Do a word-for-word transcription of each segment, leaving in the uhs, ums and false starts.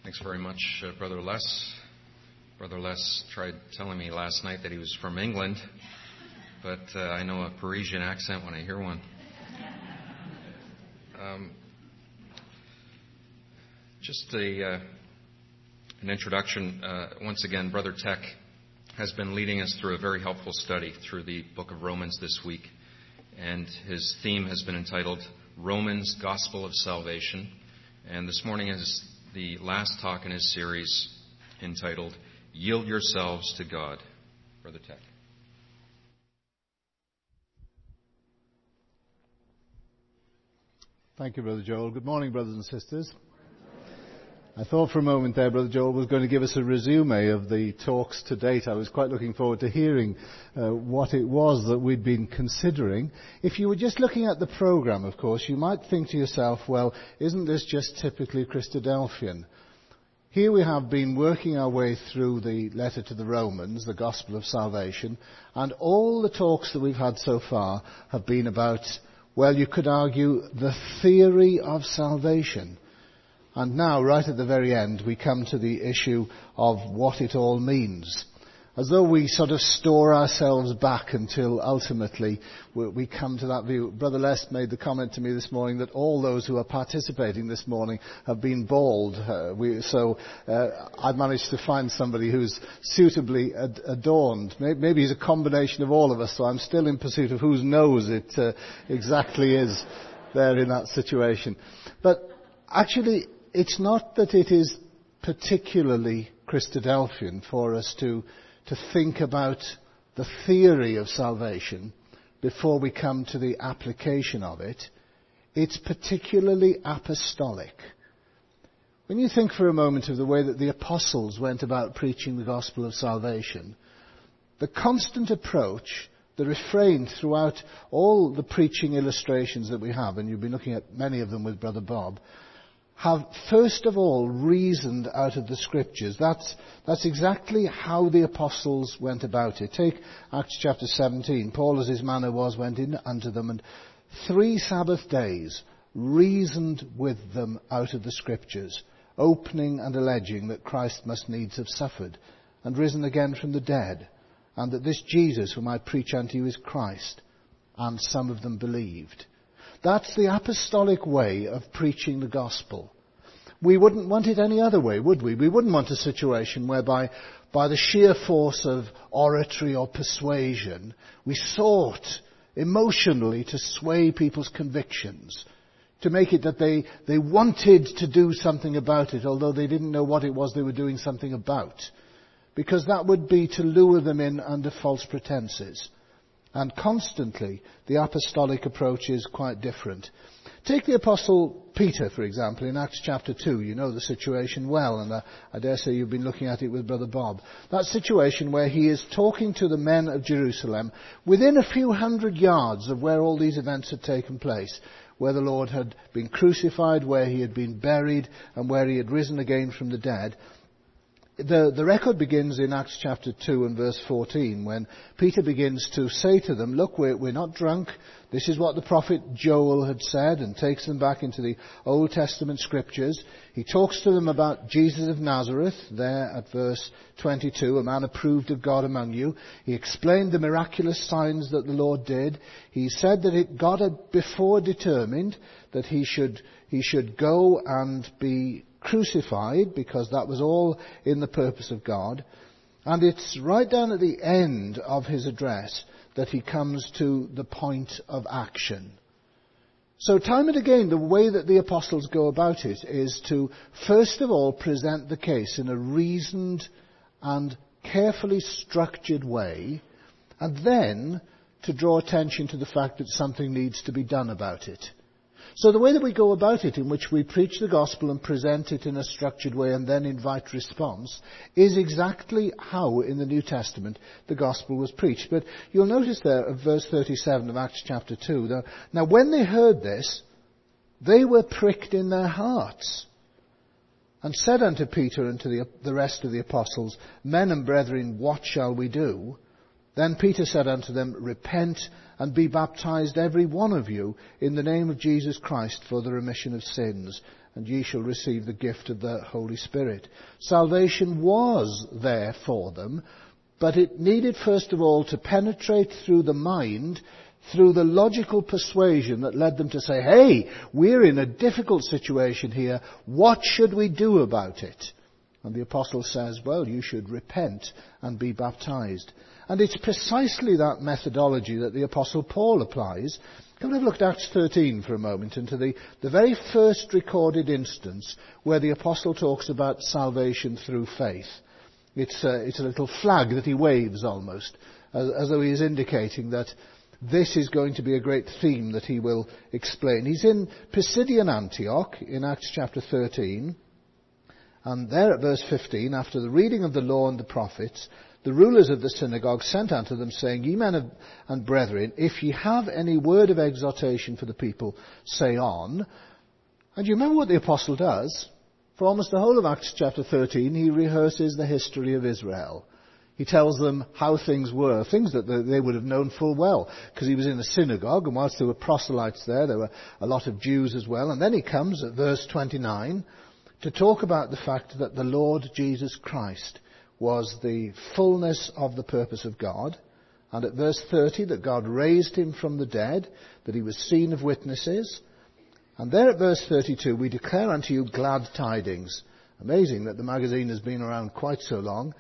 Thanks very much, uh, Brother Les. Brother Les tried telling me last night that he was from England, but uh, I know a Parisian accent when I hear one. Um, just a uh, an introduction. Uh, once again, Brother Tech has been leading us through a very helpful study through the book of Romans this week, and his theme has been entitled Romans, Gospel of Salvation. And this morning is the last talk in his series entitled Yield Yourselves to God. Brother Tech. Thank you, Brother Joel. Good morning, brothers and sisters. I thought for a moment there Brother Joel was going to give us a resume of the talks to date. I was quite looking forward to hearing uh, what it was that we'd been considering. If you were just looking at the programme, of course, you might think to yourself, well, isn't this just typically Christadelphian? Here we have been working our way through the letter to the Romans, the Gospel of Salvation, and all the talks that we've had so far have been about, well, you could argue, the theory of salvation. And now, right at the very end, we come to the issue of what it all means. As though we sort of store ourselves back until ultimately we come to that view. Brother Les made the comment to me this morning that all those who are participating this morning have been bald. Uh, we, so uh, I've managed to find somebody who's suitably ad- adorned. Maybe, maybe he's a combination of all of us, so I'm still in pursuit of whose nose it uh, exactly is there in that situation. But actually, it's not that it is particularly Christadelphian for us to to think about the theory of salvation before we come to the application of it. It's particularly apostolic. When you think for a moment of the way that the apostles went about preaching the gospel of salvation, the constant approach, the refrain throughout all the preaching illustrations that we have, and you've been looking at many of them with Brother Bob, have first of all reasoned out of the Scriptures. That's, that's exactly how the apostles went about it. Take Acts chapter seventeen. Paul, as his manner was, went in unto them, and three Sabbath days reasoned with them out of the Scriptures, opening and alleging that Christ must needs have suffered, and risen again from the dead, and that this Jesus whom I preach unto you is Christ. And some of them believed. That's the apostolic way of preaching the gospel. We wouldn't want it any other way, would we? We wouldn't want a situation whereby, by the sheer force of oratory or persuasion, we sought emotionally to sway people's convictions, to make it that they, they wanted to do something about it, although they didn't know what it was they were doing something about. Because that would be to lure them in under false pretenses. And constantly, the apostolic approach is quite different. Take the Apostle Peter, for example, in Acts chapter two. You know the situation well, and I, I dare say you've been looking at it with Brother Bob. That situation where he is talking to the men of Jerusalem within a few hundred yards of where all these events had taken place, where the Lord had been crucified, where he had been buried, and where he had risen again from the dead. The, the record begins in Acts chapter two and verse fourteen, when Peter begins to say to them, look, we're, we're not drunk. This is what the prophet Joel had said, and takes them back into the Old Testament scriptures. He talks to them about Jesus of Nazareth, there at verse twenty-two, a man approved of God among you. He explained the miraculous signs that the Lord did. He said that it, God had before determined that he should, he should go and be crucified, because that was all in the purpose of God. And it's right down at the end of his address that he comes to the point of action. So time and again, the way that the apostles go about it is to first of all present the case in a reasoned and carefully structured way, and then to draw attention to the fact that something needs to be done about it. So the way that we go about it, in which we preach the gospel and present it in a structured way and then invite response, is exactly how in the New Testament the gospel was preached. But you'll notice there at verse thirty-seven of Acts chapter two, that, now when they heard this, they were pricked in their hearts, and said unto Peter and to the, the rest of the apostles, men and brethren, what shall we do? Then Peter said unto them, repent and be baptized every one of you in the name of Jesus Christ for the remission of sins, and ye shall receive the gift of the Holy Spirit. Salvation was there for them, but it needed first of all to penetrate through the mind, through the logical persuasion that led them to say, hey, we're in a difficult situation here. What should we do about it? And the apostle says, well, you should repent and be baptized. And it's precisely that methodology that the apostle Paul applies. Come and have a look at Acts thirteen for a moment, into the, the very first recorded instance where the apostle talks about salvation through faith. It's a, it's a little flag that he waves almost, as, as though he is indicating that this is going to be a great theme that he will explain. He's in Pisidian Antioch in Acts chapter thirteen, and there at verse fifteen, after the reading of the law and the prophets, the rulers of the synagogue sent unto them, saying, Ye men of, and brethren, if ye have any word of exhortation for the people, say on. And you remember what the apostle does? For almost the whole of Acts chapter thirteen, he rehearses the history of Israel. He tells them how things were, things that they would have known full well, because he was in a synagogue, and whilst there were proselytes there, there were a lot of Jews as well. And then he comes at verse twenty-nine to talk about the fact that the Lord Jesus Christ was the fullness of the purpose of God. And at verse thirty, that God raised him from the dead, that he was seen of witnesses. And there at verse thirty-two, we declare unto you glad tidings. Amazing that the magazine has been around quite so long.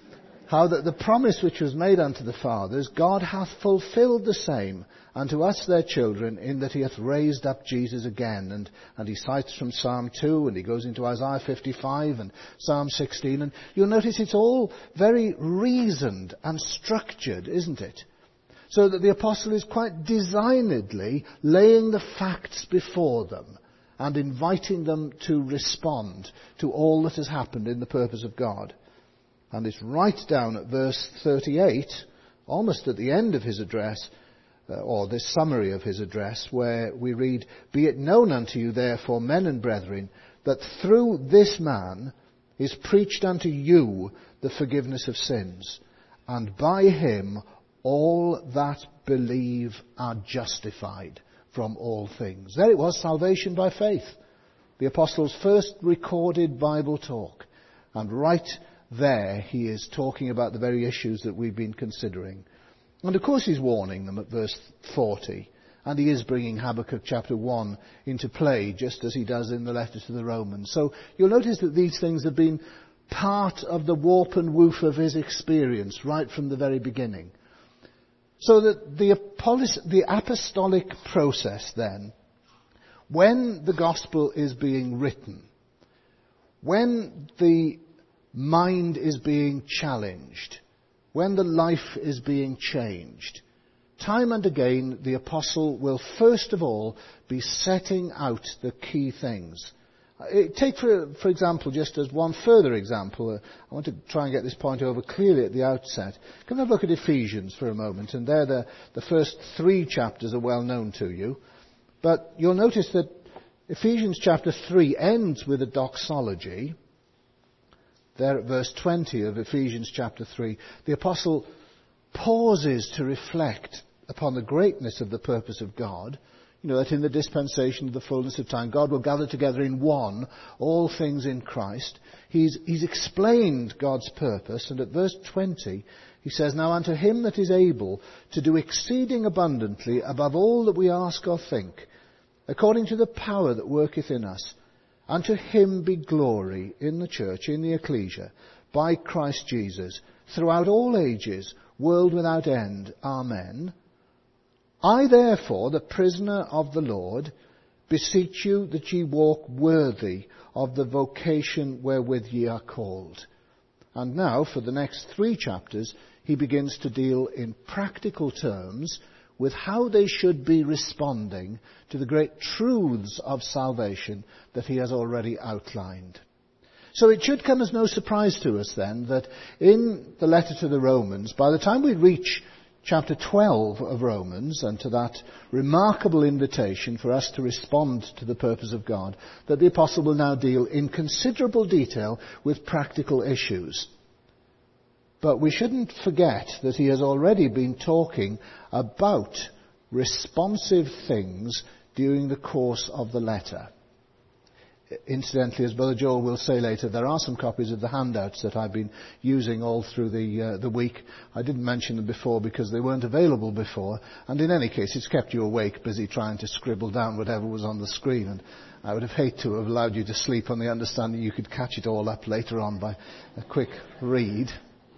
How that the promise which was made unto the fathers, God hath fulfilled the same unto us their children, in that he hath raised up Jesus again. And, and he cites from Psalm two, and he goes into Isaiah fifty-five and Psalm sixteen. And you'll notice it's all very reasoned and structured, isn't it? So that the apostle is quite designedly laying the facts before them and inviting them to respond to all that has happened in the purpose of God. And it's right down at verse thirty-eight, almost at the end of his address, uh, or this summary of his address, where we read, Be it known unto you therefore, men and brethren, that through this man is preached unto you the forgiveness of sins, and by him all that believe are justified from all things. There it was, salvation by faith. The apostle's first recorded Bible talk. And right there he is talking about the very issues that we've been considering. And of course he's warning them at verse forty. And he is bringing Habakkuk chapter one into play, just as he does in the letter to the Romans. So you'll notice that these things have been part of the warp and woof of his experience right from the very beginning. So that the, apolis- the apostolic process then, when the gospel is being written, when the mind is being challenged, when the life is being changed, time and again the apostle will first of all be setting out the key things. Take, for, for example, just as one further example, uh, I want to try and get this point over clearly at the outset. Come and have a look at Ephesians for a moment, and there the, the first three chapters are well known to you. But you'll notice that Ephesians chapter three ends with a doxology. There at verse twenty of Ephesians chapter three, the apostle pauses to reflect upon the greatness of the purpose of God. You know, that in the dispensation of the fullness of time, God will gather together in one all things in Christ. He's, he's explained God's purpose, and at verse twenty, he says, Now unto him that is able to do exceeding abundantly above all that we ask or think, according to the power that worketh in us, unto him be glory in the church, in the ecclesia, by Christ Jesus, throughout all ages, world without end. Amen. I therefore, the prisoner of the Lord, beseech you that ye walk worthy of the vocation wherewith ye are called. And now, for the next three chapters, he begins to deal in practical terms with how they should be responding to the great truths of salvation that he has already outlined. So it should come as no surprise to us then that in the letter to the Romans, by the time we reach chapter twelve of Romans, and to that remarkable invitation for us to respond to the purpose of God, that the apostle will now deal in considerable detail with practical issues. But we shouldn't forget that he has already been talking about responsive things during the course of the letter. Incidentally, as Brother Joel will say later, there are some copies of the handouts that I've been using all through the uh, the week. I didn't mention them before because they weren't available before, and in any case it's kept you awake, busy trying to scribble down whatever was on the screen, and I would have hated to have allowed you to sleep on the understanding you could catch it all up later on by a quick read.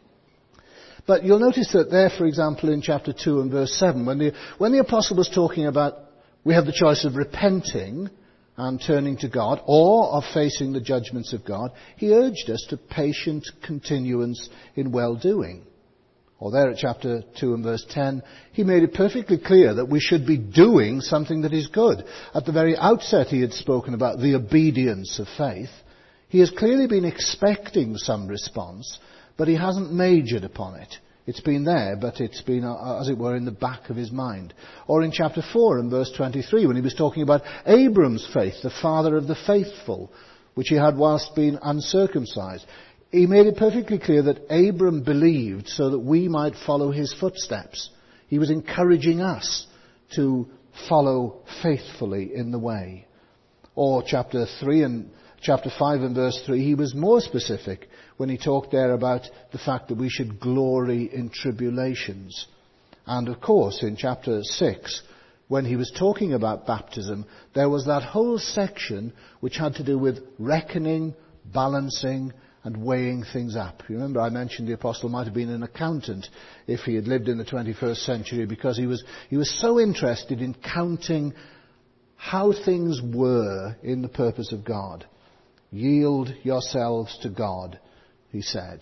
But you'll notice that there, for example, in chapter two and verse seven, when the, when the apostle was talking about we have the choice of repenting and turning to God, or of facing the judgments of God, he urged us to patient continuance in well-doing. Or there at chapter two and verse ten, he made it perfectly clear that we should be doing something that is good. At the very outset he had spoken about the obedience of faith. He has clearly been expecting some response, but he hasn't majored upon it. It's been there, but it's been, uh, as it were, in the back of his mind. Or in chapter four and verse twenty-three, when he was talking about Abram's faith, the father of the faithful, which he had whilst being uncircumcised. He made it perfectly clear that Abram believed so that we might follow his footsteps. He was encouraging us to follow faithfully in the way. Or chapter three and chapter five and verse three, he was more specific when he talked there about the fact that we should glory in tribulations. And of course, in chapter six, when he was talking about baptism, there was that whole section which had to do with reckoning, balancing, and weighing things up. You remember I mentioned the apostle might have been an accountant if he had lived in the twenty-first century, because he was, he was so interested in counting how things were in the purpose of God. Yield yourselves to God, he said.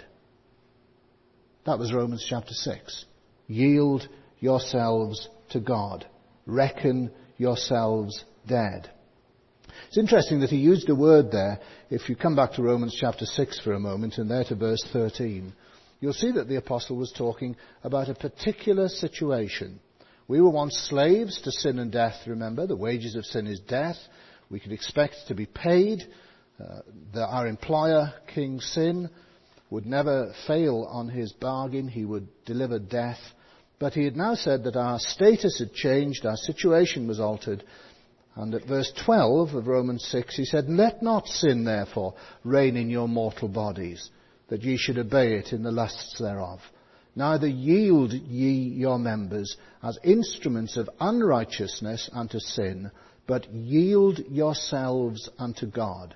That was Romans chapter six. Yield yourselves to God. Reckon yourselves dead. It's interesting that he used a word there. If you come back to Romans chapter six for a moment and there to verse thirteen, you'll see that the apostle was talking about a particular situation. We were once slaves to sin and death, remember. The wages of sin is death. We could expect to be paid. Uh, that our employer, King Sin, would never fail on his bargain. He would deliver death. But he had now said that our status had changed, our situation was altered. And at verse twelve of Romans six, he said, "Let not sin, therefore, reign in your mortal bodies, that ye should obey it in the lusts thereof. Neither yield ye your members as instruments of unrighteousness unto sin, but yield yourselves unto God."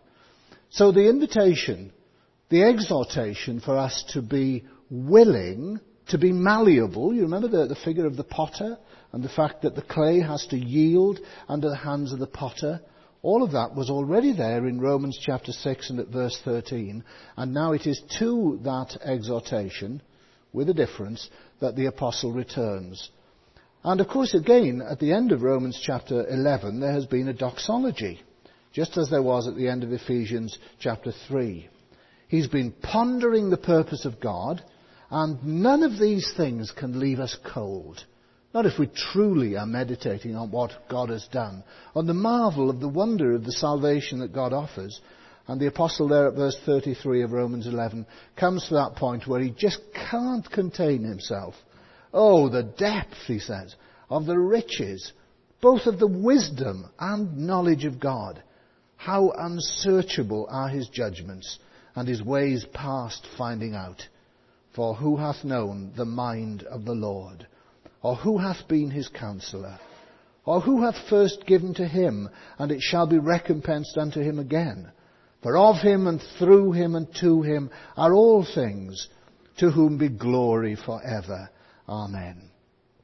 So the invitation, the exhortation for us to be willing, to be malleable. You remember the, the figure of the potter and the fact that the clay has to yield under the hands of the potter. All of that was already there in Romans chapter six and at verse thirteen. And now it is to that exhortation, with a difference, that the apostle returns. And of course, again, at the end of Romans chapter eleven, there has been a doxology, just as there was at the end of Ephesians chapter three. He's been pondering the purpose of God, and none of these things can leave us cold. Not if we truly are meditating on what God has done, on the marvel of the wonder of the salvation that God offers. And the apostle there at verse thirty-three of Romans eleven comes to that point where he just can't contain himself. Oh, the depth, he says, of the riches, both of the wisdom and knowledge of God. How unsearchable are his judgments, and his ways past finding out. For who hath known the mind of the Lord? Or who hath been his counsellor? Or who hath first given to him, and it shall be recompensed unto him again? For of him and through him and to him are all things, to whom be glory for ever. Amen.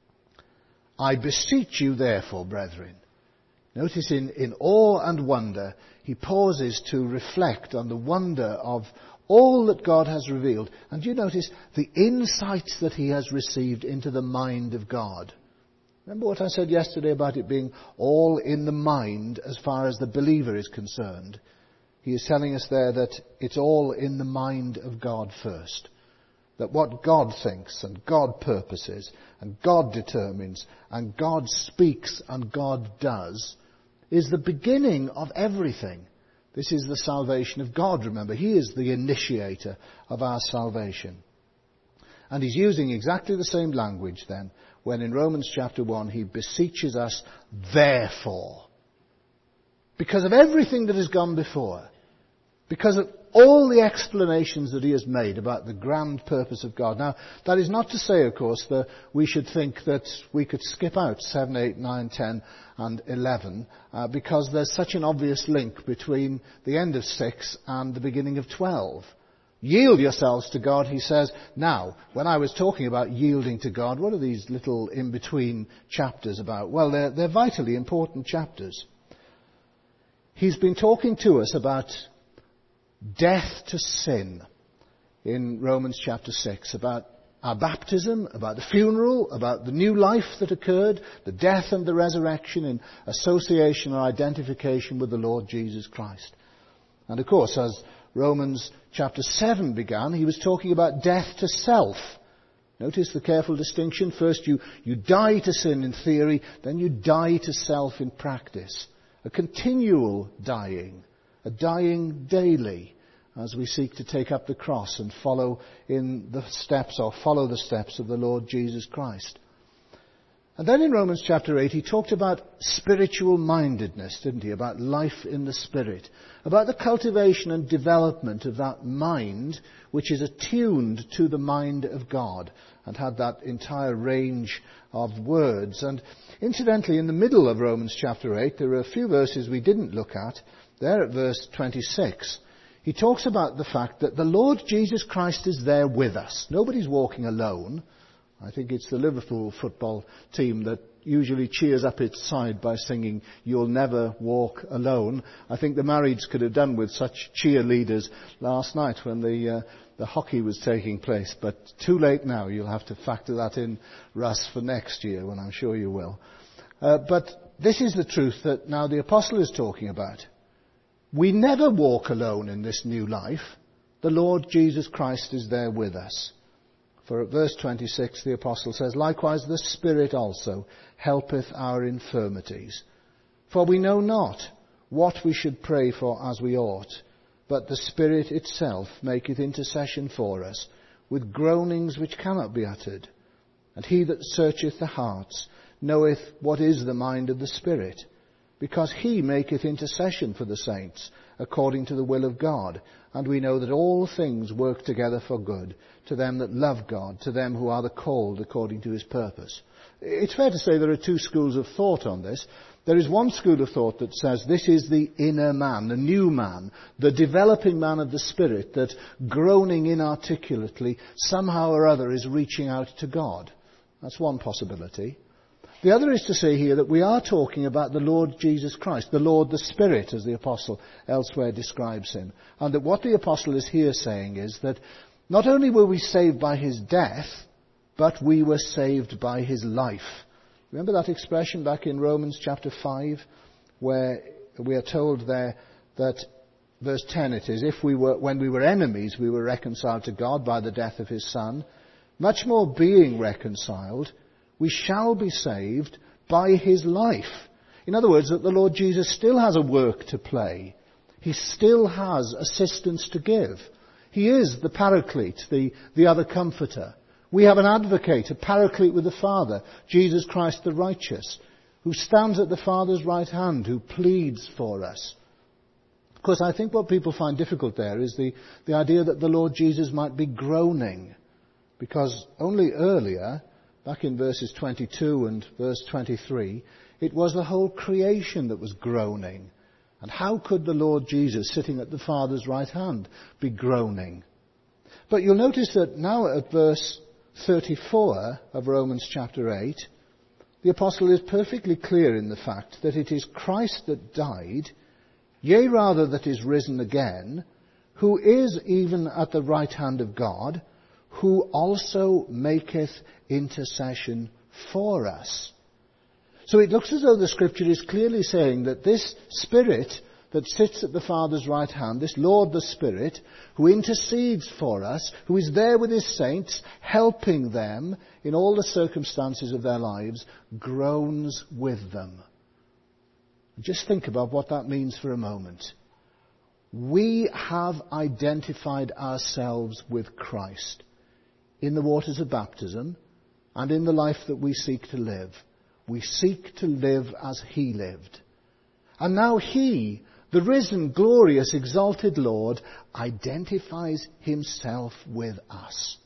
I beseech you therefore, brethren. Notice in, in awe and wonder, he pauses to reflect on the wonder of all that God has revealed. And you notice the insights that he has received into the mind of God. Remember what I said yesterday about it being all in the mind as far as the believer is concerned? He is telling us there that it's all in the mind of God first. That what God thinks and God purposes and God determines and God speaks and God does is the beginning of everything. This is the salvation of God, remember. He is the initiator of our salvation. And he's using exactly the same language then, when in Romans chapter one he beseeches us, therefore. because of everything that has gone before, because of all the explanations that he has made about the grand purpose of God. Now, that is not to say, of course, that we should think that we could skip out seven, eight, nine, ten and eleven, uh, because there's such an obvious link between the end of six and the beginning of twelve. Yield yourselves to God, he says. Now, when I was talking about yielding to God, what are these little in-between chapters about? Well, they're, they're vitally important chapters. He's been talking to us about death to sin in Romans chapter six, about our baptism, about the funeral, about the new life that occurred, the death and the resurrection in association or identification with the Lord Jesus Christ. And of course, as Romans chapter seven began, he was talking about death to self. Notice the careful distinction. First you, you die to sin in theory, then you die to self in practice. A continual dying. A dying daily as we seek to take up the cross and follow in the steps or follow the steps of the Lord Jesus Christ. And then in Romans chapter eight he talked about spiritual mindedness, didn't he? About life in the Spirit. About the cultivation and development of that mind which is attuned to the mind of God, and had that entire range of words. And incidentally, in the middle of Romans chapter eight, there are a few verses we didn't look at. There at verse twenty-six, he talks about the fact that the Lord Jesus Christ is there with us. Nobody's walking alone. I think it's the Liverpool football team that usually cheers up its side by singing, "You'll never walk alone." I think the Marrieds could have done with such cheerleaders last night when the uh, the hockey was taking place. But too late now. You'll have to factor that in, Russ, for next year, when I'm sure you will. Uh, but this is the truth that now the apostle is talking about. We never walk alone in this new life. The Lord Jesus Christ is there with us. For at verse twenty-six, the apostle says, "Likewise the Spirit also helpeth our infirmities. For we know not what we should pray for as we ought, but the Spirit itself maketh intercession for us, with groanings which cannot be uttered. And he that searcheth the hearts knoweth what is the mind of the Spirit, because he maketh intercession for the saints, according to the will of God. And we know that all things work together for good, to them that love God, to them who are the called according to his purpose." It's fair to say there are two schools of thought on this. There is one school of thought that says this is the inner man, the new man, the developing man of the Spirit, that groaning inarticulately somehow or other is reaching out to God. That's one possibility. The other is to say here that we are talking about the Lord Jesus Christ, the Lord the Spirit, as the apostle elsewhere describes him. And that what the apostle is here saying is that not only were we saved by his death, but we were saved by his life. Remember that expression back in Romans chapter five, where we are told there that, verse ten it is, if we were, when we were enemies, we were reconciled to God by the death of his Son. Much more being reconciled, we shall be saved by his life. In other words, that the Lord Jesus still has a work to play. He still has assistance to give. He is the Paraclete, the, the other comforter. We have an advocate, a Paraclete with the Father, Jesus Christ the righteous, who stands at the Father's right hand, who pleads for us. Of course, I think what people find difficult there is the, the idea that the Lord Jesus might be groaning, because only earlier, back in verses twenty-two and verse twenty-three, it was the whole creation that was groaning. And how could the Lord Jesus, sitting at the Father's right hand, be groaning? But you'll notice that now at verse thirty-four of Romans chapter eight, the apostle is perfectly clear in the fact that it is Christ that died, yea rather that is risen again, who is even at the right hand of God, who also maketh intercession for us. So it looks as though the Scripture is clearly saying that this Spirit that sits at the Father's right hand, this Lord the Spirit, who intercedes for us, who is there with his saints, helping them in all the circumstances of their lives, groans with them. Just think about what that means for a moment. We have identified ourselves with Christ in the waters of baptism and in the life that we seek to live. We seek to live as he lived. And now he, the risen, glorious, exalted Lord, identifies himself with us,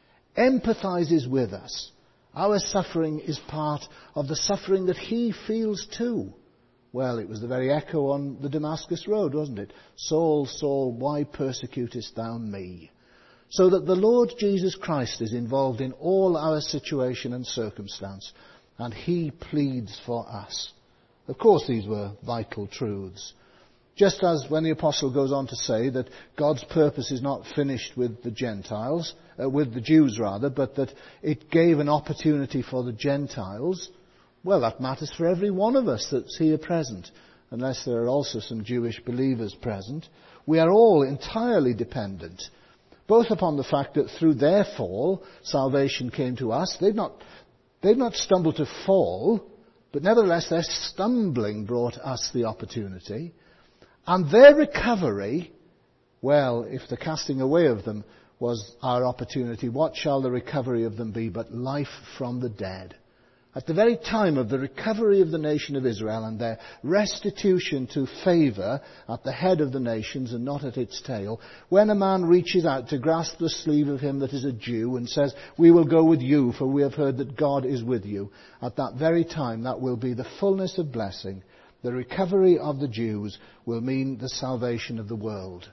empathizes with us. Our suffering is part of the suffering that he feels too. Well, it was the very echo on the Damascus road, wasn't it? Saul, Saul, why persecutest thou me? So that the Lord Jesus Christ is involved in all our situation and circumstance, and he pleads for us. Of course, these were vital truths. Just as when the apostle goes on to say that God's purpose is not finished with the Gentiles, uh, with the Jews rather, but that it gave an opportunity for the Gentiles, well, that matters for every one of us that's here present, unless there are also some Jewish believers present. We are all entirely dependent, both upon the fact that through their fall, salvation came to us. They've not, they've not stumbled to fall, but nevertheless their stumbling brought us the opportunity. And their recovery, well, if the casting away of them was our opportunity, what shall the recovery of them be but life from the dead? At the very time of the recovery of the nation of Israel and their restitution to favour at the head of the nations and not at its tail, when a man reaches out to grasp the sleeve of him that is a Jew and says, we will go with you, for we have heard that God is with you, at that very time that will be the fullness of blessing. The recovery of the Jews will mean the salvation of the world.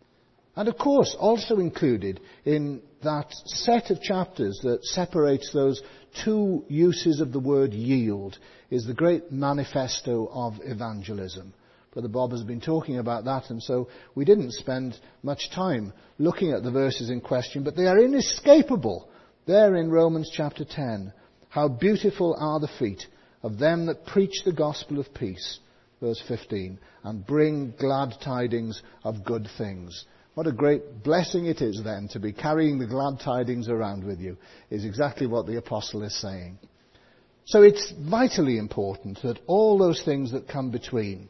And of course, also included in that set of chapters that separates those two uses of the word yield is the great manifesto of evangelism. Brother Bob has been talking about that, and so we didn't spend much time looking at the verses in question, but they are inescapable. There in Romans chapter ten, how beautiful are the feet of them that preach the gospel of peace, verse fifteen, and bring glad tidings of good things. What a great blessing it is then to be carrying the glad tidings around with you, is exactly what the apostle is saying. So it's vitally important that all those things that come between.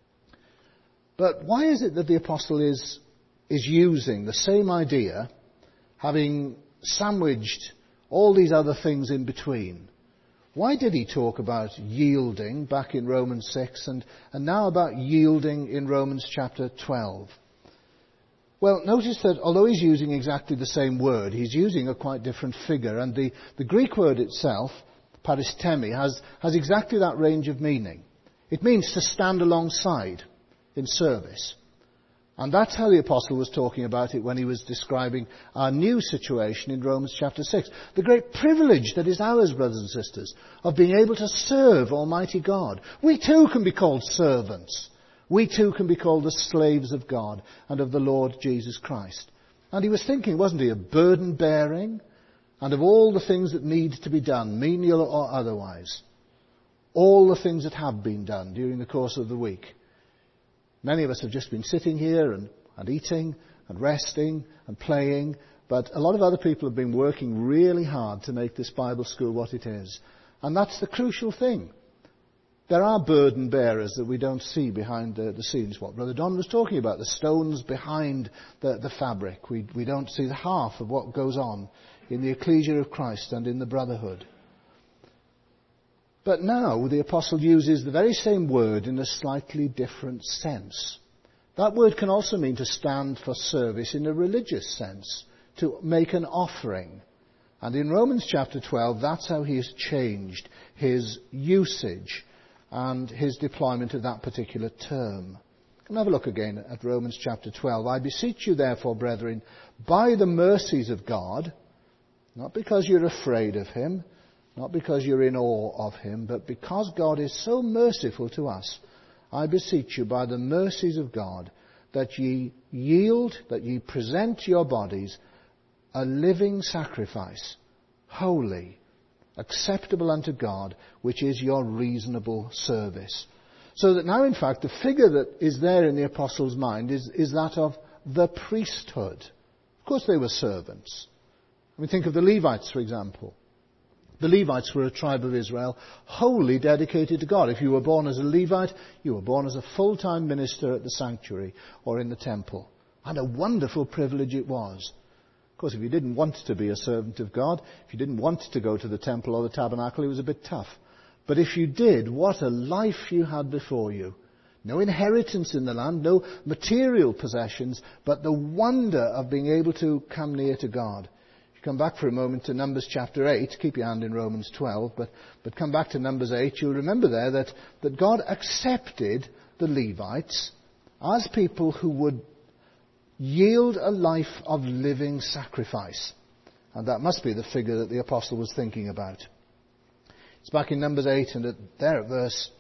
But why is it that the apostle is, is using the same idea, having sandwiched all these other things in between? Why did he talk about yielding back in Romans six and, and now about yielding in Romans chapter twelve? Well, notice that although he's using exactly the same word, he's using a quite different figure. And the, the Greek word itself, paristemi, has, has exactly that range of meaning. It means to stand alongside in service. And that's how the apostle was talking about it when he was describing our new situation in Romans chapter six. The great privilege that is ours, brothers and sisters, of being able to serve Almighty God. We too can be called servants. We too can be called the slaves of God and of the Lord Jesus Christ. And he was thinking, wasn't he, of burden bearing and of all the things that need to be done, menial or otherwise. All the things that have been done during the course of the week. Many of us have just been sitting here and, and eating and resting and playing, but a lot of other people have been working really hard to make this Bible school what it is. And that's the crucial thing. There are burden bearers that we don't see behind the, the scenes. What Brother Don was talking about, the stones behind the, the fabric. We, we don't see the half of what goes on in the ecclesia of Christ and in the brotherhood. But now the apostle uses the very same word in a slightly different sense. That word can also mean to stand for service in a religious sense, to make an offering. And in Romans chapter twelve, that's how he has changed his usage and his deployment of that particular term. Come have a look again at Romans chapter twelve. I beseech you therefore, brethren, by the mercies of God, not because you're afraid of him, not because you're in awe of him, but because God is so merciful to us, I beseech you by the mercies of God, that ye yield, that ye present your bodies a living sacrifice, holy, acceptable unto God, which is your reasonable service. So that now, in fact, the figure that is there in the apostle's mind is, is that of the priesthood. Of course they were servants. I mean, think of the Levites, for example. The Levites were a tribe of Israel wholly dedicated to God. If you were born as a Levite, you were born as a full-time minister at the sanctuary or in the temple. And a wonderful privilege it was. Of course, if you didn't want to be a servant of God, if you didn't want to go to the temple or the tabernacle, it was a bit tough. But if you did, what a life you had before you. No inheritance in the land, no material possessions, but the wonder of being able to come near to God. If you come back for a moment to Numbers chapter eight, keep your hand in Romans twelve, but, but come back to Numbers eight, you'll remember there that, that God accepted the Levites as people who would yield a life of living sacrifice. And that must be the figure that the apostle was thinking about. It's back in Numbers eight and at, there at verse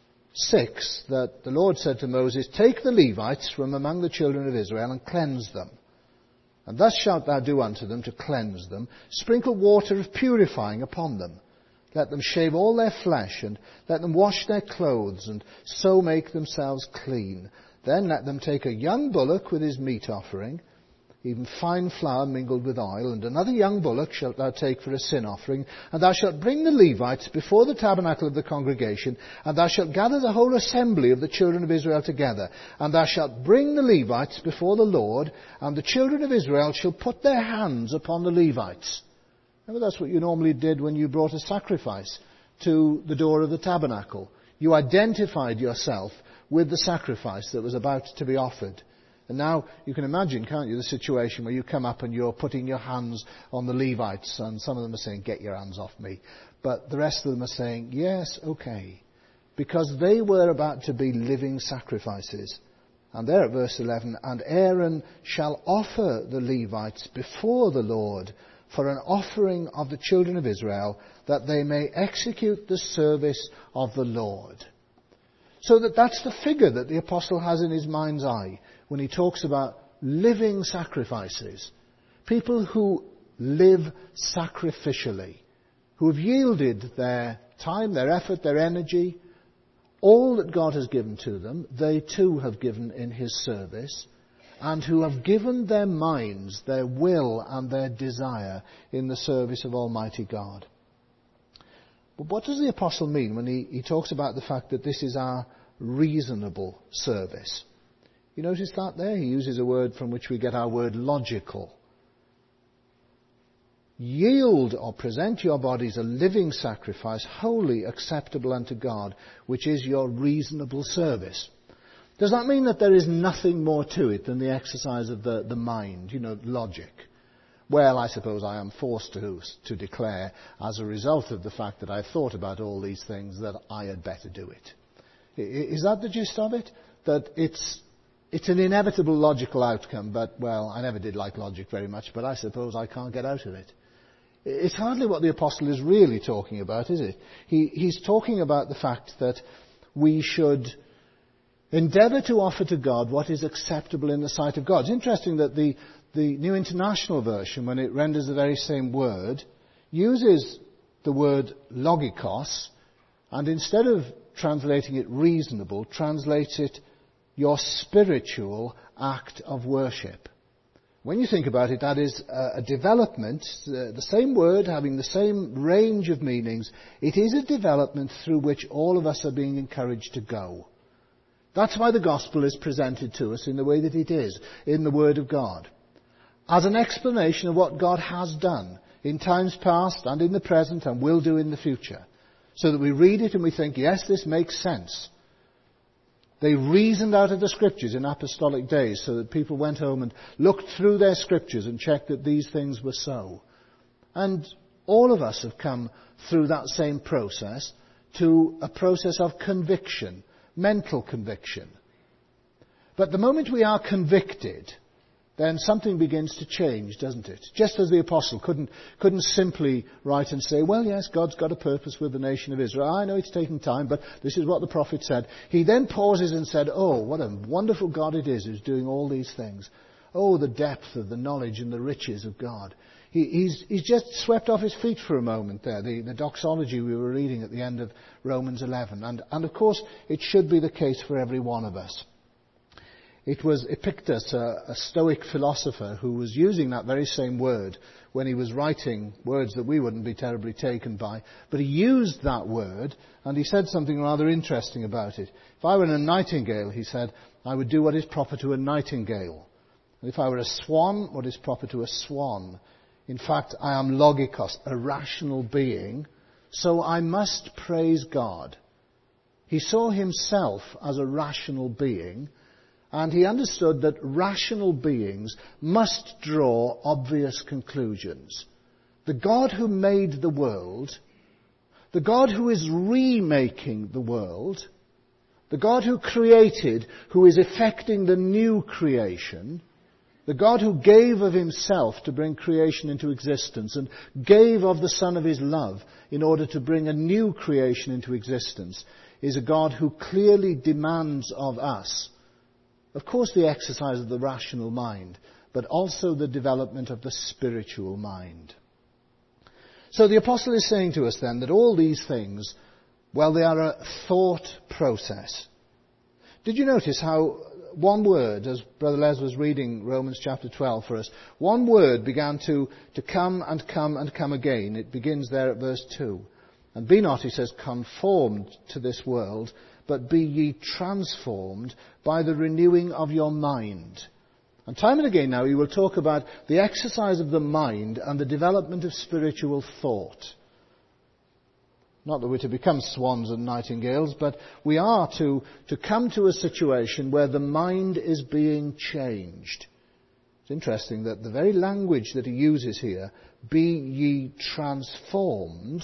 six that the Lord said to Moses, "Take the Levites from among the children of Israel and cleanse them. And thus shalt thou do unto them to cleanse them. Sprinkle water of purifying upon them. Let them shave all their flesh, and let them wash their clothes, and so make themselves clean. Then let them take a young bullock with his meat offering, even fine flour mingled with oil, and another young bullock shalt thou take for a sin offering. And thou shalt bring the Levites before the tabernacle of the congregation, and thou shalt gather the whole assembly of the children of Israel together. And thou shalt bring the Levites before the Lord, and the children of Israel shall put their hands upon the Levites." Remember, that's what you normally did when you brought a sacrifice to the door of the tabernacle. You identified yourself with the sacrifice that was about to be offered. And now you can imagine, can't you, the situation where you come up and you're putting your hands on the Levites, and some of them are saying, "Get your hands off me." But the rest of them are saying, "Yes, okay." Because they were about to be living sacrifices. And there at verse eleven, "And Aaron shall offer the Levites before the Lord for an offering of the children of Israel, that they may execute the service of the Lord." So that that's the figure that the apostle has in his mind's eye when he talks about living sacrifices. People who live sacrificially, who have yielded their time, their effort, their energy, all that God has given to them, they too have given in his service, and who have given their minds, their will and their desire in the service of Almighty God. But what does the apostle mean when he, he talks about the fact that this is our reasonable service? You notice that there? He uses a word from which we get our word logical. Yield or present your bodies a living sacrifice, wholly acceptable unto God, which is your reasonable service. Does that mean that there is nothing more to it than the exercise of the, the mind, you know, logic? Well, I suppose I am forced to, to declare, as a result of the fact that I've thought about all these things, that I had better do it. Is that the gist of it? That it's, it's an inevitable logical outcome, but, well, I never did like logic very much, but I suppose I can't get out of it. It's hardly what the apostle is really talking about, is it? He, he's talking about the fact that we should endeavour to offer to God what is acceptable in the sight of God. It's interesting that the, the New International Version, when it renders the very same word, uses the word logikos, and instead of translating it reasonable, translates it your spiritual act of worship. When you think about it, that is a development, uh, the same word having the same range of meanings. It is a development through which all of us are being encouraged to go. That's why the gospel is presented to us in the way that it is, in the Word of God, as an explanation of what God has done in times past and in the present and will do in the future. So that we read it and we think, yes, this makes sense. They reasoned out of the scriptures in apostolic days so that people went home and looked through their scriptures and checked that these things were so. And all of us have come through that same process to a process of conviction, mental conviction. But the moment we are convicted, then something begins to change, doesn't it? Just as the apostle couldn't, couldn't simply write and say, well, yes, God's got a purpose with the nation of Israel. I know it's taking time, but this is what the prophet said. He then pauses and said, oh, what a wonderful God it is who's doing all these things. Oh, the depth of the knowledge and the riches of God. He, he's, he's just swept off his feet for a moment there, the, the doxology we were reading at the end of Romans eleven. And, and of course, it should be the case for every one of us. It was Epictetus, a, a Stoic philosopher, who was using that very same word when he was writing words that we wouldn't be terribly taken by. But he used that word, and he said something rather interesting about it. If I were a nightingale, he said, I would do what is proper to a nightingale. And if I were a swan, what is proper to a swan. In fact, I am logikos, a rational being, so I must praise God. He saw himself as a rational being, and he understood that rational beings must draw obvious conclusions. The God who made the world, the God who is remaking the world, the God who created, who is effecting the new creation, the God who gave of himself to bring creation into existence and gave of the Son of his love in order to bring a new creation into existence, is a God who clearly demands of us, of course, the exercise of the rational mind, but also the development of the spiritual mind. So the apostle is saying to us then that all these things, well, they are a thought process. Did you notice how one word, as Brother Les was reading Romans chapter twelve for us, one word began to, to come and come and come again. It begins there at verse two. And be not, he says, conformed to this world, but be ye transformed by the renewing of your mind. And time and again now he will talk about the exercise of the mind and the development of spiritual thought. Not that we're to become swans and nightingales, but we are to, to come to a situation where the mind is being changed. It's interesting that the very language that he uses here, be ye transformed,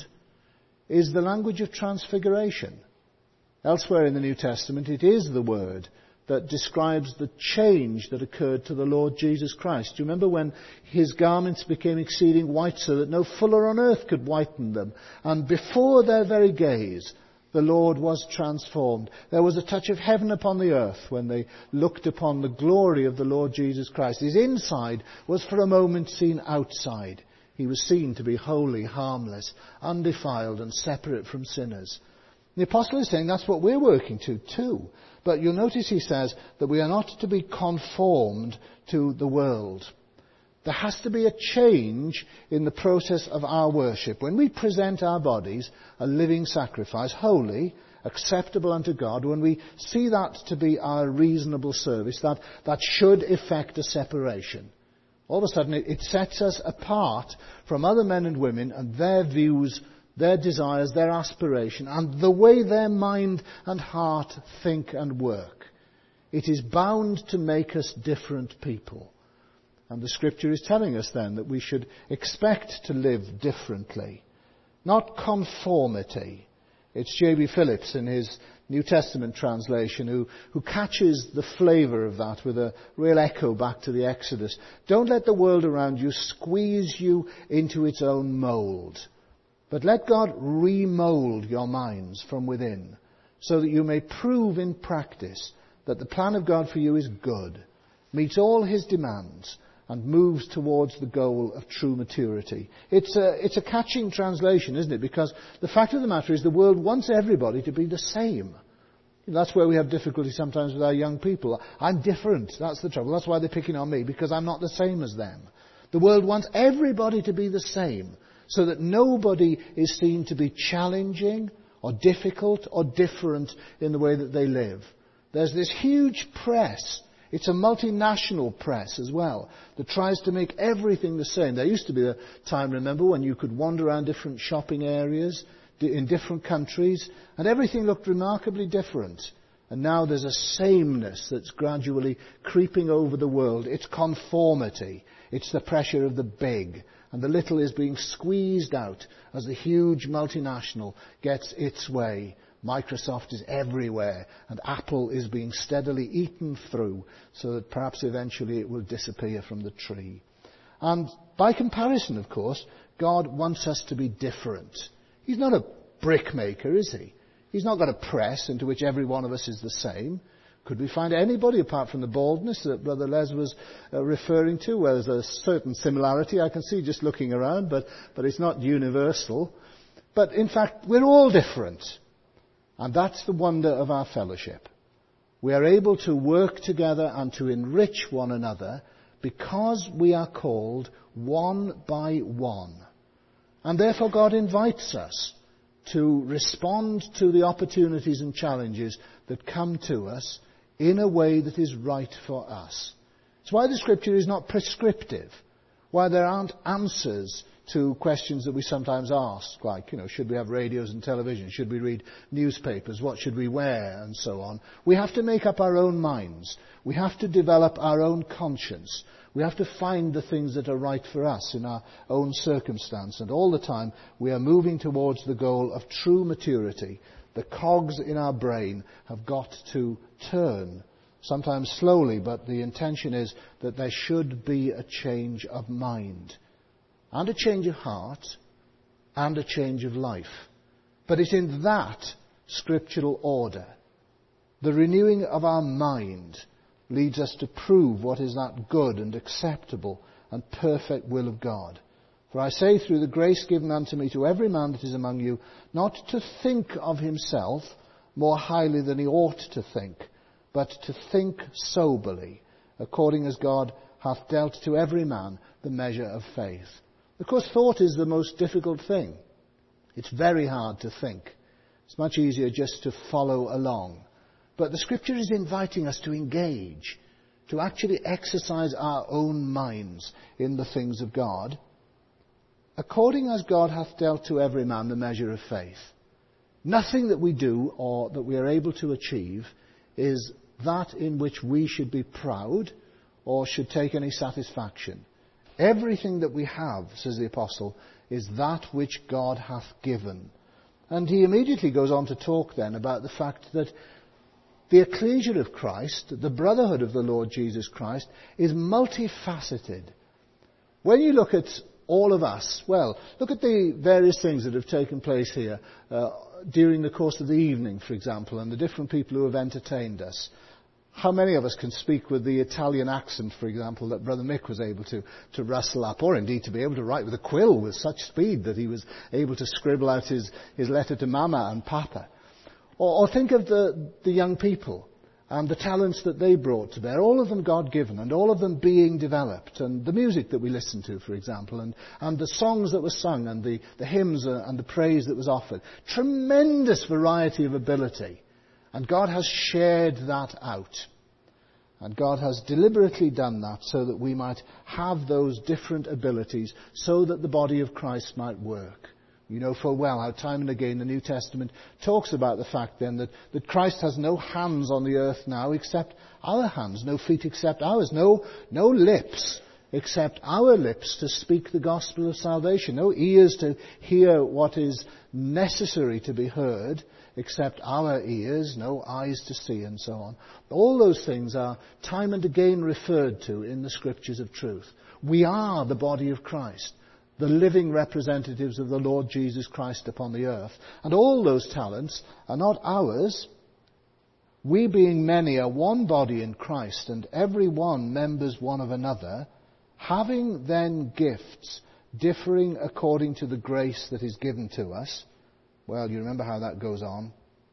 is the language of transfiguration. Elsewhere in the New Testament, it is the word that describes the change that occurred to the Lord Jesus Christ. Do you remember when his garments became exceeding white so that no fuller on earth could whiten them? And before their very gaze, the Lord was transformed. There was a touch of heaven upon the earth when they looked upon the glory of the Lord Jesus Christ. His inside was for a moment seen outside. He was seen to be holy, harmless, undefiled and separate from sinners. The apostle is saying that's what we're working to too. But you'll notice he says that we are not to be conformed to the world. There has to be a change in the process of our worship. When we present our bodies a living sacrifice, holy, acceptable unto God, when we see that to be our reasonable service, that, that should effect a separation. All of a sudden it, it sets us apart from other men and women and their views, their desires, their aspiration, and the way their mind and heart think and work. It is bound to make us different people. And the scripture is telling us then that we should expect to live differently. Not conformity. It's J B Phillips in his New Testament translation who, who catches the flavour of that with a real echo back to the Exodus. Don't let the world around you squeeze you into its own mould. But let God remould your minds from within so that you may prove in practice that the plan of God for you is good, meets all his demands, and moves towards the goal of true maturity. It's a, it's a catching translation, isn't it? Because the fact of the matter is the world wants everybody to be the same. That's where we have difficulty sometimes with our young people. I'm different. That's the trouble. That's why they're picking on me, because I'm not the same as them. The world wants everybody to be the same, so that nobody is seen to be challenging or difficult or different in the way that they live. There's this huge press. It's a multinational press as well that tries to make everything the same. There used to be a time, remember, when you could wander around different shopping areas in different countries and everything looked remarkably different. And now there's a sameness that's gradually creeping over the world. It's conformity. It's the pressure of the big. And the little is being squeezed out as the huge multinational gets its way. Microsoft is everywhere, and Apple is being steadily eaten through so that perhaps eventually it will disappear from the tree. And by comparison, of course, God wants us to be different. He's not a brick maker, is he? He's not got a press into which every one of us is the same. Could we find anybody apart from the baldness that Brother Les was uh, referring to, where there's a certain similarity I can see just looking around, but, but it's not universal. But in fact, we're all different. And that's the wonder of our fellowship. We are able to work together and to enrich one another because we are called one by one. And therefore God invites us to respond to the opportunities and challenges that come to us in a way that is right for us. It's why the scripture is not prescriptive, why there aren't answers to questions that we sometimes ask, like, you know, should we have radios and television? Should we read newspapers? What should we wear? And so on. We have to make up our own minds. We have to develop our own conscience. We have to find the things that are right for us in our own circumstance. And all the time we are moving towards the goal of true maturity. The cogs in our brain have got to turn, sometimes slowly, but the intention is that there should be a change of mind, and a change of heart, and a change of life. But it's in that scriptural order. The renewing of our mind leads us to prove what is that good and acceptable and perfect will of God. For I say, through the grace given unto me, to every man that is among you, not to think of himself more highly than he ought to think, but to think soberly, according as God hath dealt to every man the measure of faith. Of course, thought is the most difficult thing. It's very hard to think. It's much easier just to follow along. But the Scripture is inviting us to engage, to actually exercise our own minds in the things of God, according as God hath dealt to every man the measure of faith. Nothing that we do or that we are able to achieve is that in which we should be proud or should take any satisfaction. Everything that we have, says the Apostle, is that which God hath given. And he immediately goes on to talk then about the fact that the ecclesia of Christ, the brotherhood of the Lord Jesus Christ, is multifaceted. When you look at all of us, well, look at the various things that have taken place here uh, during the course of the evening, for example, and the different people who have entertained us. How many of us can speak with the Italian accent, for example, that Brother Mick was able to, to rustle up, or indeed to be able to write with a quill with such speed that he was able to scribble out his, his letter to Mama and Papa? Or, or think of the, the young people and the talents that they brought to bear, all of them God-given and all of them being developed, and the music that we listened to, for example, and, and the songs that were sung, and the, the hymns and the praise that was offered. Tremendous variety of ability. And God has shared that out. And God has deliberately done that so that we might have those different abilities, so that the body of Christ might work. You know full well how time and again the New Testament talks about the fact then that, that Christ has no hands on the earth now except our hands, no feet except ours, no, no lips except our lips to speak the gospel of salvation, no ears to hear what is necessary to be heard except our ears, no eyes to see, and so on. All those things are time and again referred to in the scriptures of truth. We are the body of Christ, the living representatives of the Lord Jesus Christ upon the earth. And all those talents are not ours. We being many are one body in Christ, and every one members one of another, having then gifts differing according to the grace that is given to us. Well, you remember how that goes on.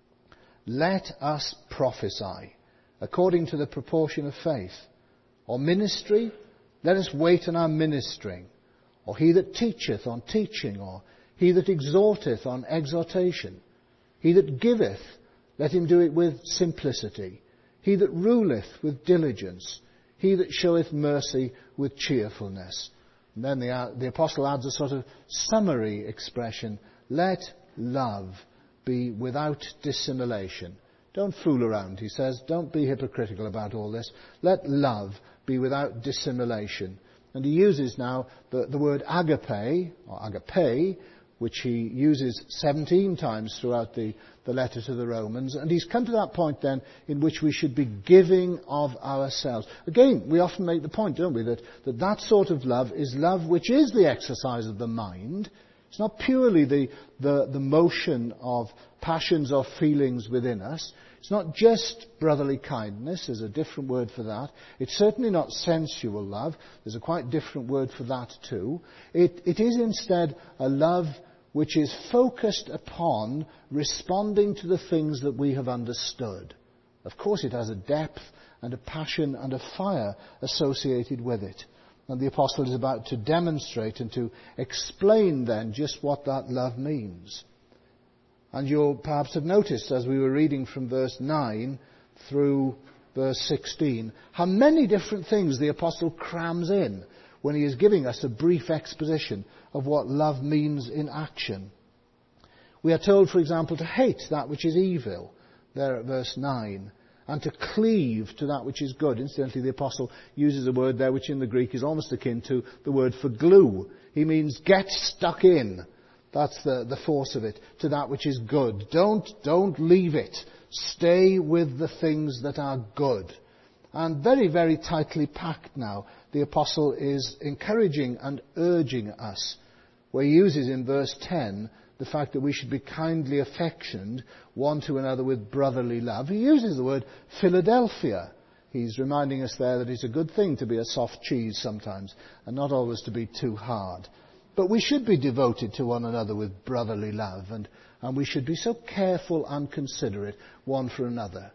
Let us prophesy according to the proportion of faith. Or ministry, let us wait on our ministering. Or he that teacheth on teaching, or he that exhorteth on exhortation. He that giveth, let him do it with simplicity. He that ruleth with diligence. He that showeth mercy with cheerfulness. And then the, the apostle adds a sort of summary expression. Let love be without dissimulation. Don't fool around, he says. Don't be hypocritical about all this. Let love be without dissimulation. And he uses now the, the word agape, or agape, which he uses seventeen times throughout the, the letter to the Romans. And he's come to that point then in which we should be giving of ourselves. Again, we often make the point, don't we, that that, that sort of love is love which is the exercise of the mind. It's not purely the, the, the motion of passions or feelings within us. It's not just brotherly kindness. There's a different word for that. It's certainly not sensual love. There's a quite different word for that too. It, it is instead a love which is focused upon responding to the things that we have understood. Of course, it has a depth and a passion and a fire associated with it. And the apostle is about to demonstrate and to explain then just what that love means. And you'll perhaps have noticed as we were reading from verse nine through verse sixteen, how many different things the apostle crams in. when he is giving us a brief exposition of what love means in action. We are told, for example, to hate that which is evil, there at verse nine, and to cleave to that which is good. Incidentally, the apostle uses a word there which in the Greek is almost akin to the word for glue. He means get stuck in. That's the, the force of it, to that which is good. Don't, don't leave it. Stay with the things that are good. And very, very tightly packed now, the apostle is encouraging and urging us, where he uses in verse ten the fact that we should be kindly affectioned one to another with brotherly love. He uses the word Philadelphia. He's reminding us there that it's a good thing to be a soft cheese sometimes, and not always to be too hard. But we should be devoted to one another with brotherly love, and, and we should be so careful and considerate one for another.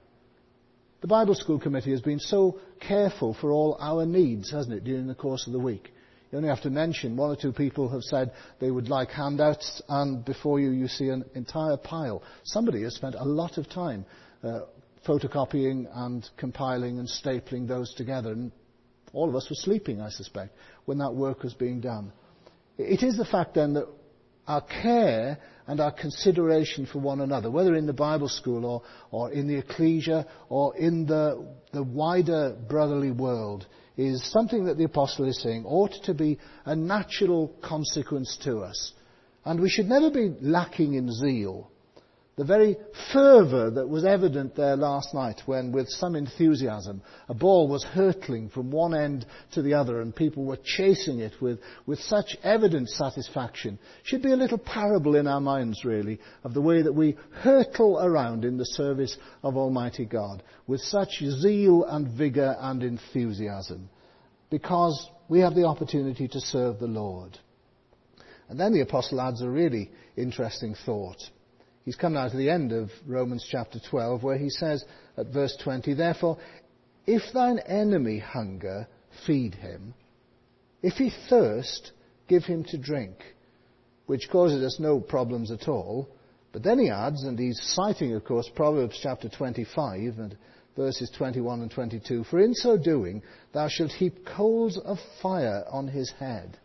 The Bible School Committee has been so careful for all our needs, hasn't it, during the course of the week. You only have to mention one or two people have said they would like handouts, and before you, you see an entire pile. Somebody has spent a lot of time uh, photocopying and compiling and stapling those together, and all of us were sleeping, I suspect, when that work was being done. It is the fact then that our care and our consideration for one another, whether in the Bible school or, or in the ecclesia or in the, the wider brotherly world, is something that the apostle is saying ought to be a natural consequence to us. And we should never be lacking in zeal. The very fervour that was evident there last night when, with some enthusiasm, a ball was hurtling from one end to the other and people were chasing it with, with such evident satisfaction, should be a little parable in our minds, really, of the way that we hurtle around in the service of Almighty God with such zeal and vigour and enthusiasm, because we have the opportunity to serve the Lord. And then the apostle adds a really interesting thought. He's come now to the end of Romans chapter twelve, where he says at verse twenty, "Therefore, if thine enemy hunger, feed him. If he thirst, give him to drink," which causes us no problems at all. But then he adds, and he's citing, of course, Proverbs chapter twenty-five and verses twenty-one and twenty-two, "For in so doing thou shalt heap coals of fire on his head."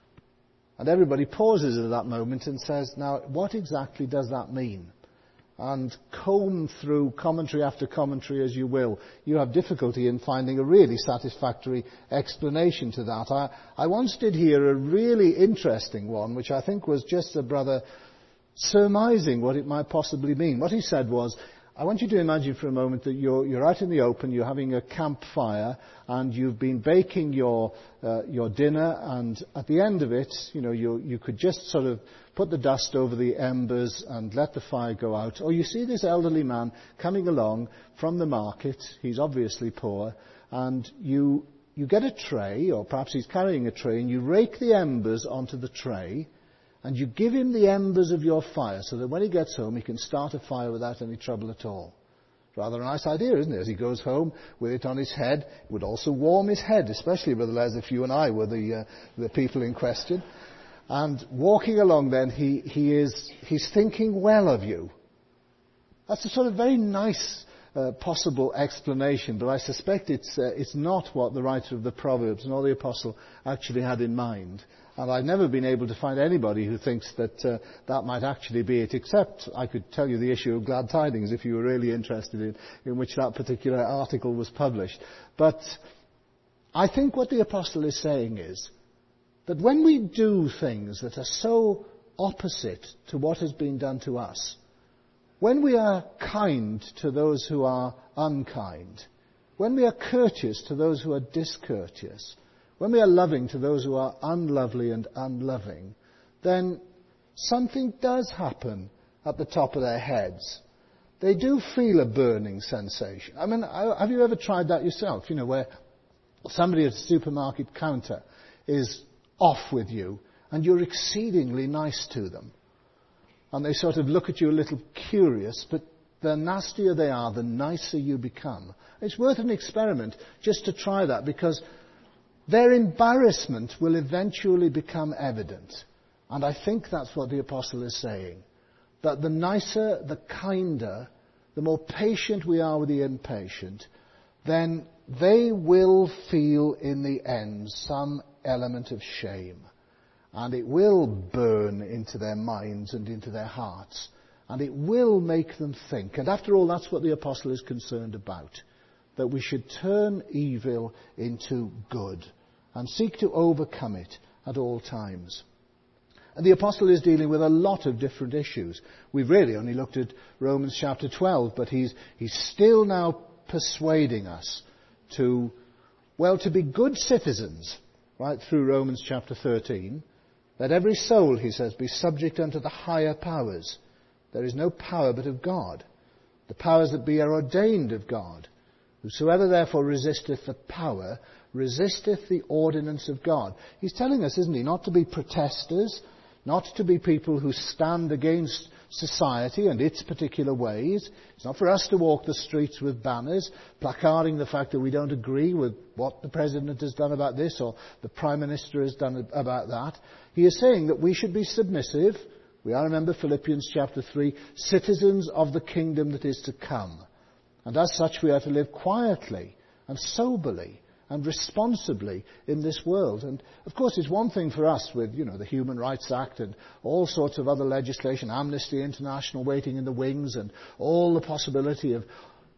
And everybody pauses at that moment and says, now, what exactly does that mean? And comb through commentary after commentary as you will, you have difficulty in finding a really satisfactory explanation to that. I, I once did hear a really interesting one, which I think was just a brother surmising what it might possibly mean. What he said was, I want you to imagine for a moment that you're, you're out in the open, you're having a campfire, and you've been baking your uh, your dinner, and at the end of it, you know, you you could just sort of put the dust over the embers and let the fire go out. Or you see this elderly man coming along from the market, he's obviously poor, and you you get a tray, or perhaps he's carrying a tray, and you rake the embers onto the tray, and you give him the embers of your fire so that when he gets home he can start a fire without any trouble at all. Rather a nice idea, isn't it? As he goes home with it on his head, it would also warm his head, especially, Brother Les, if you and I were the uh, the people in question. And walking along then, he, he is he's thinking well of you. That's a sort of very nice uh, possible explanation, but I suspect it's uh, it's not what the writer of the Proverbs nor the Apostle actually had in mind. And I've never been able to find anybody who thinks that uh, that might actually be it, except I could tell you the issue of Glad Tidings if you were really interested in, in which that particular article was published. But I think what the Apostle is saying is that when we do things that are so opposite to what has been done to us, when we are kind to those who are unkind, when we are courteous to those who are discourteous, when we are loving to those who are unlovely and unloving, then something does happen at the top of their heads. They do feel a burning sensation. I mean, have you ever tried that yourself? You know, where somebody at a supermarket counter is off with you and you're exceedingly nice to them. And they sort of look at you a little curious, but the nastier they are, the nicer you become. It's worth an experiment just to try that, because their embarrassment will eventually become evident. And I think that's what the apostle is saying. That the nicer, the kinder, the more patient we are with the impatient, then they will feel in the end some element of shame. And it will burn into their minds and into their hearts. And it will make them think. And after all, that's what the apostle is concerned about. That we should turn evil into good and seek to overcome it at all times. And the apostle is dealing with a lot of different issues. We've really only looked at Romans chapter twelve, but he's, he's still now persuading us to, well, to be good citizens, right through Romans chapter thirteen. Let every soul, he says, be subject unto the higher powers. There is no power but of God. The powers that be are ordained of God. Whosoever therefore resisteth the power, resisteth the ordinance of God. He's telling us, isn't he, not to be protesters, not to be people who stand against society and its particular ways. It's not for us to walk the streets with banners, placarding the fact that we don't agree with what the President has done about this or the Prime Minister has done about that. He is saying that we should be submissive. We are, remember, Philippians chapter three, citizens of the kingdom that is to come. And as such we are to live quietly and soberly and responsibly in this world. And of course it's one thing for us with, you know, the Human Rights Act and all sorts of other legislation, Amnesty International waiting in the wings, and all the possibility of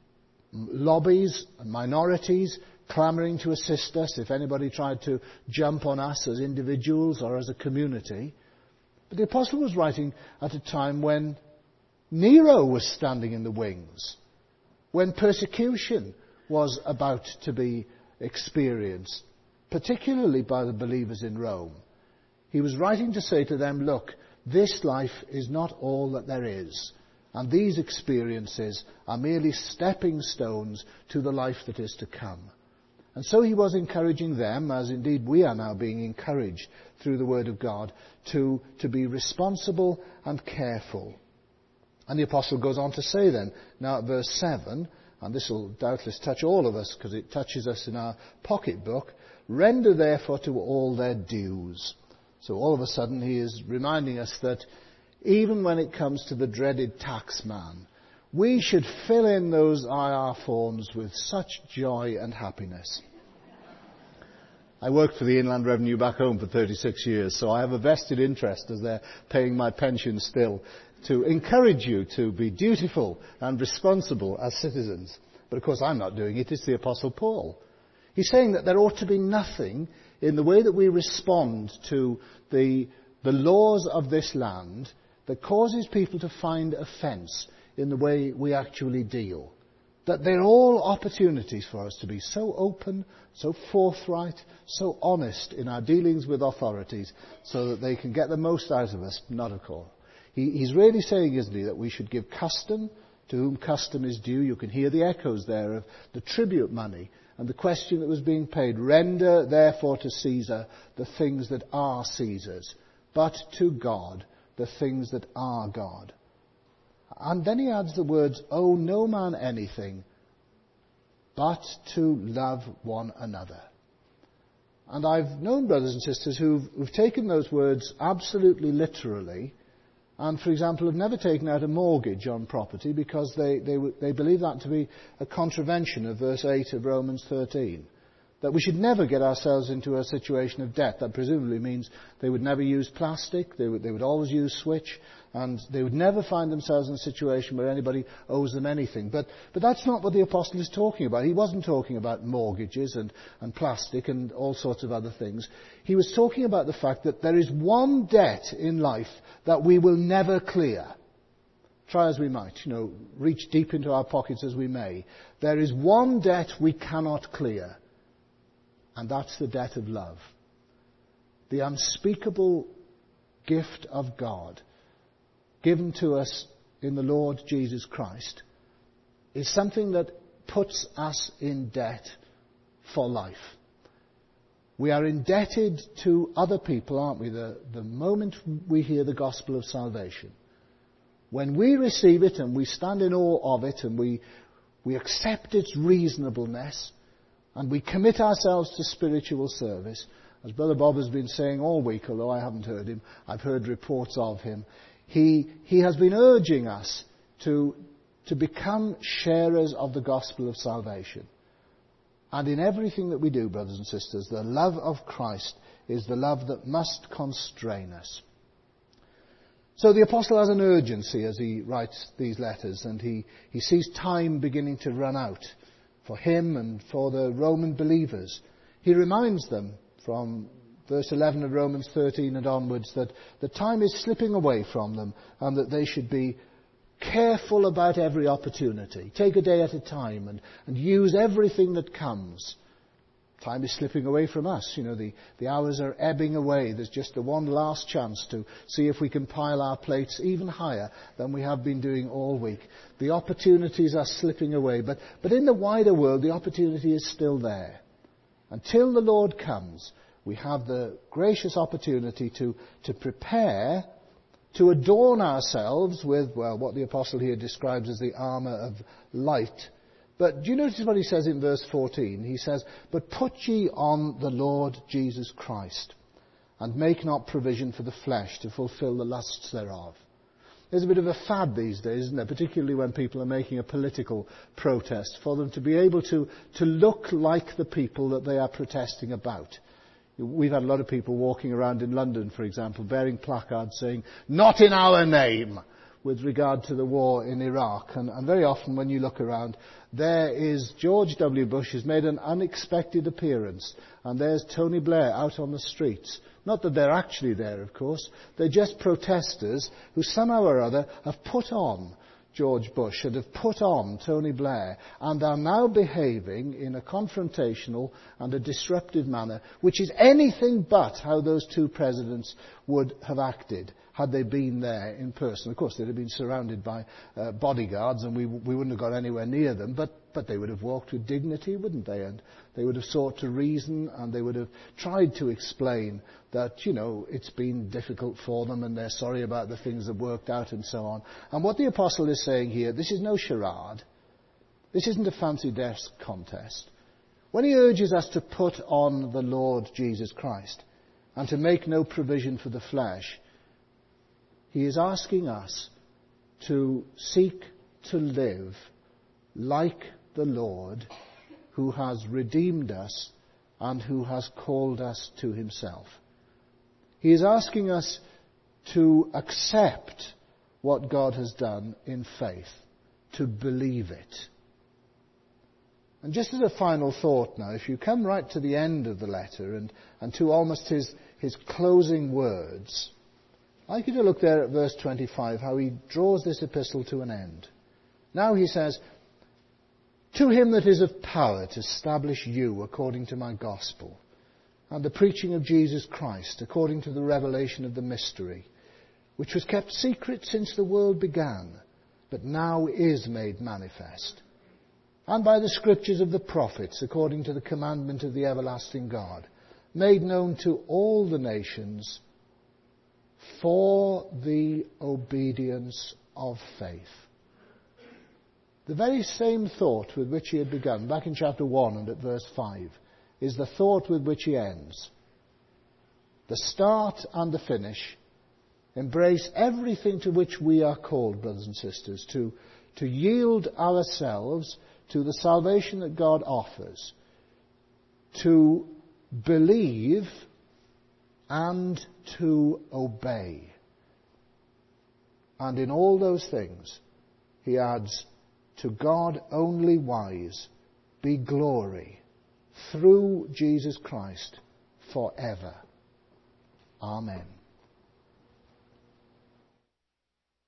lobbies and minorities clamouring to assist us if anybody tried to jump on us as individuals or as a community. But the apostle was writing at a time when Nero was standing in the wings, when persecution was about to be experienced, particularly by the believers in Rome. He was writing to say to them, look, this life is not all that there is, and these experiences are merely stepping stones to the life that is to come. And so he was encouraging them, as indeed we are now being encouraged through the Word of God, to, to be responsible and careful. And the apostle goes on to say then, now at verse seven, and this will doubtless touch all of us because it touches us in our pocketbook, render therefore to all their dues. So all of a sudden he is reminding us that even when it comes to the dreaded tax man, we should fill in those I R forms with such joy and happiness. I worked for the Inland Revenue back home for thirty-six years, so I have a vested interest, as they're paying my pension still, to encourage you to be dutiful and responsible as citizens. But of course I'm not doing it, it's the Apostle Paul. He's saying that there ought to be nothing in the way that we respond to the, the laws of this land that causes people to find offence in the way we actually deal. That they're all opportunities for us to be so open, so forthright, so honest in our dealings with authorities so that they can get the most out of us. Not at all. He, he's really saying, isn't he, that we should give custom to whom custom is due. You can hear the echoes there of the tribute money and the question that was being paid. Render therefore to Caesar the things that are Caesar's, but to God the things that are God. And then he adds the words, owe no man anything but to love one another. And I've known brothers and sisters who've, who've taken those words absolutely literally, and, for example, have never taken out a mortgage on property because they, they, they believe that to be a contravention of verse eight of Romans thirteen. That we should never get ourselves into a situation of debt. That presumably means they would never use plastic, they would, they would always use switch, and they would never find themselves in a situation where anybody owes them anything. But, but that's not what the apostle is talking about. He wasn't talking about mortgages and, and plastic and all sorts of other things. He was talking about the fact that there is one debt in life that we will never clear. Try as we might, you know, reach deep into our pockets as we may. There is one debt we cannot clear. And that's the debt of love. The unspeakable gift of God given to us in the Lord Jesus Christ is something that puts us in debt for life. We are indebted to other people, aren't we, the, the moment we hear the gospel of salvation. When we receive it and we stand in awe of it and we, we accept its reasonableness, and we commit ourselves to spiritual service, as Brother Bob has been saying all week, although I haven't heard him, I've heard reports of him. He, he has been urging us to, to become sharers of the gospel of salvation. And in everything that we do, brothers and sisters, the love of Christ is the love that must constrain us. So the apostle has an urgency as he writes these letters, and he, he sees time beginning to run out for him and for the Roman believers. He reminds them from verse eleven of Romans thirteen and onwards that the time is slipping away from them and that they should be careful about every opportunity. Take a day at a time and, and use everything that comes. Time is slipping away from us. You know, the, the hours are ebbing away. There's just the one last chance to see if we can pile our plates even higher than we have been doing all week. The opportunities are slipping away. But, but in the wider world, the opportunity is still there. Until the Lord comes, we have the gracious opportunity to, to prepare, to adorn ourselves with, well, what the apostle here describes as the armour of light. But do you notice what he says in verse fourteen? He says, "But put ye on the Lord Jesus Christ, and make not provision for the flesh to fulfill the lusts thereof." There's a bit of a fad these days, isn't there? Particularly when people are making a political protest, for them to be able to, to look like the people that they are protesting about. We've had a lot of people walking around in London, for example, bearing placards saying, "Not in our name," with regard to the war in Iraq. And, and very often when you look around, there is George W. Bush has made an unexpected appearance. And there's Tony Blair out on the streets. Not that they're actually there, of course. They're just protesters who somehow or other have put on George Bush and have put on Tony Blair and are now behaving in a confrontational and a disruptive manner, which is anything but how those two presidents would have acted had they been there in person. Of course, they'd have been surrounded by uh, bodyguards and we, we wouldn't have got anywhere near them, but, but they would have walked with dignity, wouldn't they? And they would have sought to reason and they would have tried to explain that, you know, it's been difficult for them and they're sorry about the things that worked out and so on. And what the apostle is saying here, this is no charade. This isn't a fancy desk contest. When he urges us to put on the Lord Jesus Christ and to make no provision for the flesh, he is asking us to seek to live like the Lord who has redeemed us and who has called us to himself. He is asking us to accept what God has done in faith, to believe it. And just as a final thought now, if you come right to the end of the letter and, and to almost his, his closing words, I'd like you to look there at verse twenty-five, how he draws this epistle to an end. Now he says, "To him that is of power to establish you according to my gospel, and the preaching of Jesus Christ according to the revelation of the mystery, which was kept secret since the world began, but now is made manifest, and by the scriptures of the prophets according to the commandment of the everlasting God, made known to all the nations for the obedience of faith." The very same thought with which he had begun back in chapter one and at verse five is the thought with which he ends. The start and the finish embrace everything to which we are called, brothers and sisters, to, to yield ourselves to the salvation that God offers, to believe and to obey. And in all those things, he adds, to God only wise be glory through Jesus Christ forever. Amen.